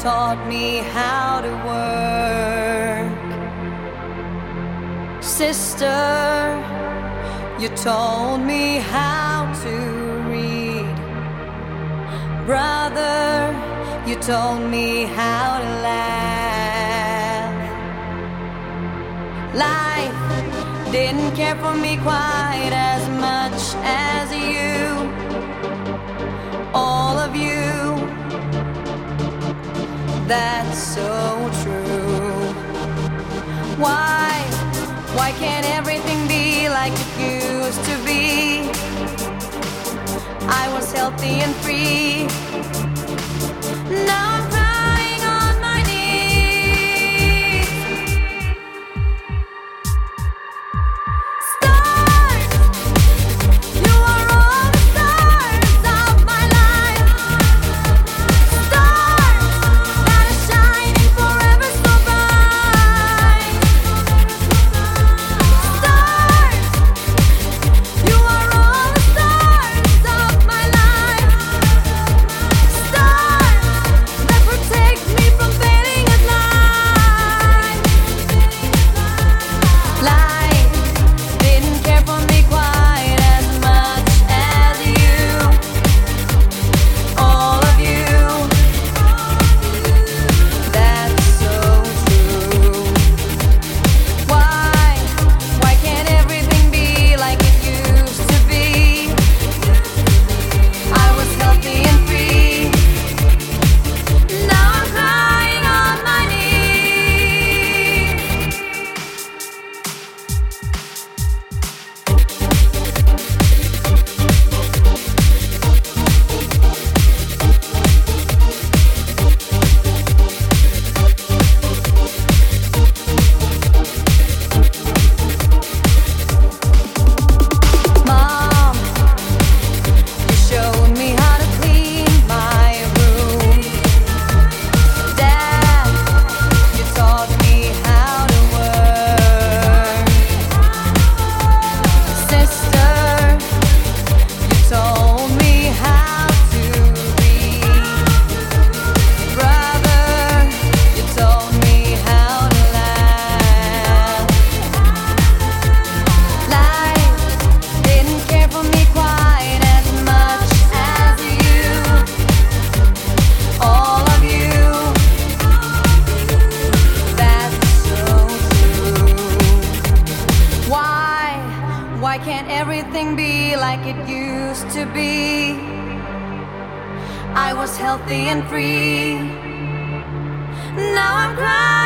taught me how to work. Sister, you told me how to read. Brother, you told me how to laugh. Life didn't care for me quite as much as you. All of you, that's so true. Why can't everything be like it used to be? I was healthy and free. Now I'm crying on my knees. Stars, you are all the stars of my life. Stars that are shining forever so bright. Stars, you are all the stars of my life. Stars that protect me from fading at night. Life didn't care for me quite as much as you. All of you, that's so true. Why can't everything be like it used to be? I was healthy and free. Now I'm crying on my knees. Mom, you showed me how to clean my room. Dad, you taught me how to work. Sister, you told me how to read. Brother, you told me how to laugh. Life didn't care for me quite as much as you. All of you, that's so true. Why can't everything be like it used to be? I was healthy and free. Now I'm crying.